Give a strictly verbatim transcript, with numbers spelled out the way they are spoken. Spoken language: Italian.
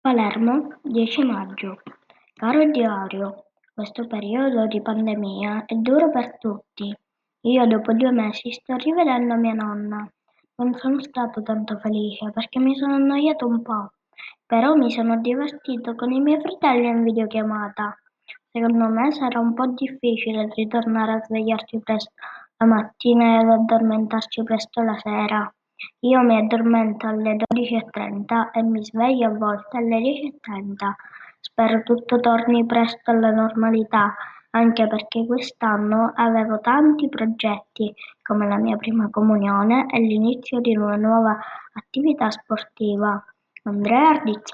Palermo, dieci maggio. Caro diario, questo periodo di pandemia è duro per tutti. Io dopo due mesi sto rivedendo mia nonna. Non sono stato tanto felice perché mi sono annoiato un po', però mi sono divertito con i miei fratelli in videochiamata. Secondo me sarà un po' difficile ritornare a svegliarci presto la mattina e ad addormentarci presto la sera. Io mi addormento alle dodici e trenta e mi sveglio a volte alle dieci e trenta. Spero tutto torni presto alla normalità, anche perché quest'anno avevo tanti progetti, come la mia prima comunione e l'inizio di una nuova attività sportiva. Andrea Ardizzi.